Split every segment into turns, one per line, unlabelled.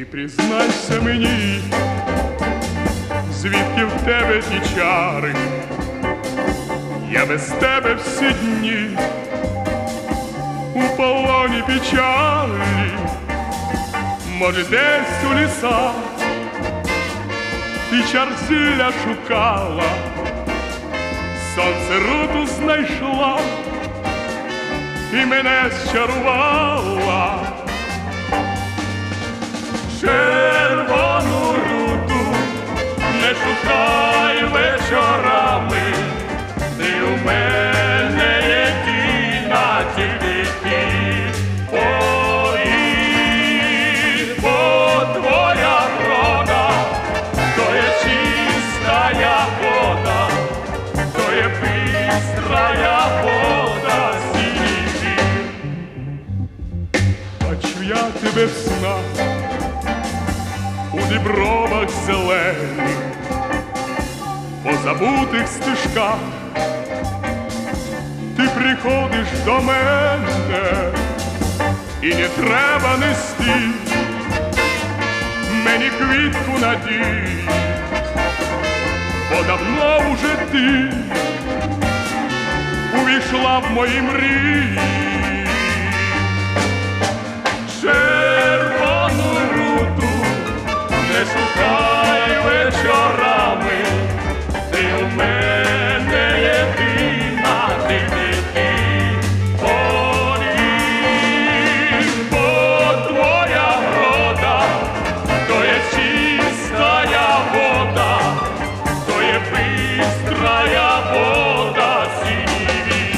Признайся мені, звідки в тебе ті чари, я без тебе всі дні у полоні печалі. Може, десь у лісах ти чар зілля шукала, сонце руту знайшла і мене зчарувала. Червону руту не шукай вечорами, ти у мене єдина, тільки ти. Ой, бо твоя врода, то є чистая вода, то є бистрая вода синій. Бачу я тебе в снах, у дібровах зелених, по забутих стежках ти приходиш до мене, і не треба нести мені квітку надії, бо давно уже ти увійшла в мої мрії. Червону руту не шукай вечорами, ти у мене єдина, тільки ти. Ой, бо твоя врода, то є чистая вода, то є бистрая вода синій.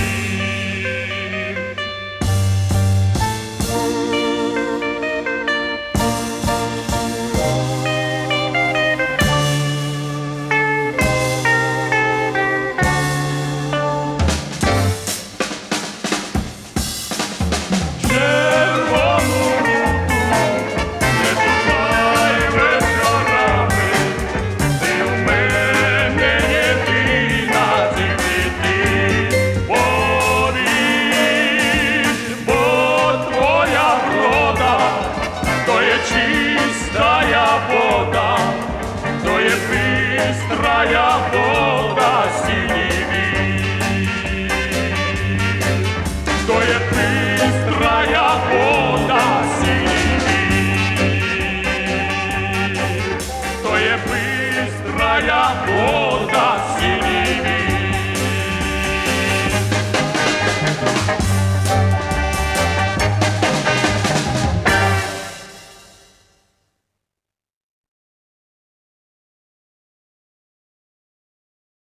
Чистая вода, то є бистрая вода синій, то є бистрая вода синій, то є бистрая вода